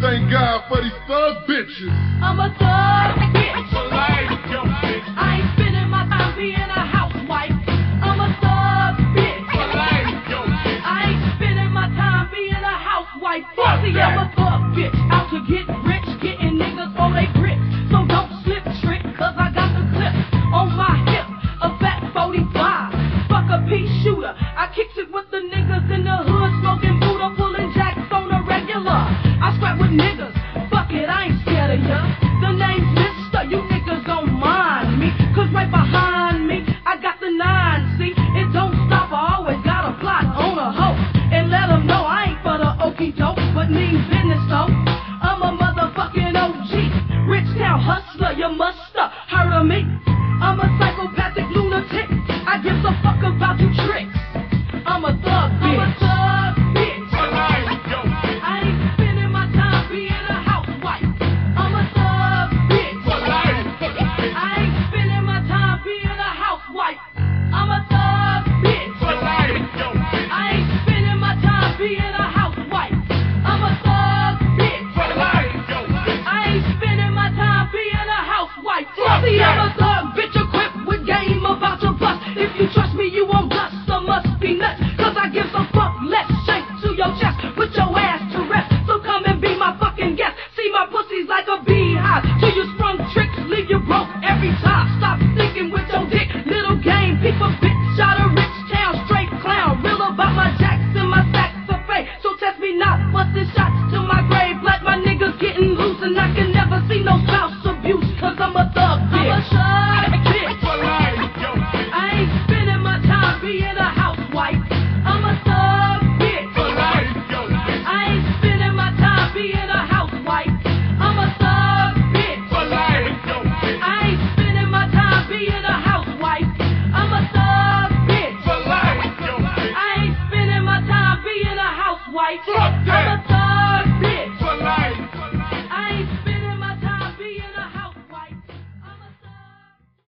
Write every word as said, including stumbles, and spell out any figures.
thank God for these thug bitches. I'm a thug bitch. For life, yo, bitch. I ain't spending my time being a housewife. I'm a thug bitch. For life, yo, bitch. I ain't spending my time being a housewife. Pussy, I'm a thug bitch. Out to get rich, getting niggas for they grits. So don't slip trick, cause I got the clip on my hip. A fat forty-five. Fuck a pea shooter. I kicks it with the niggas in the hood, smoking Buddha, pulling jacks on the regular. I scrap with niggas. Fuck it, I ain't scared of ya. The name's Mister, you niggas don't mind me. Cause right behind me, I got the nine. See, it don't stop, I always got a plot on a hoe. And let them know I ain't for the okie doke, but mean business though. I'm a motherfucking O G. Rich town hustler, you must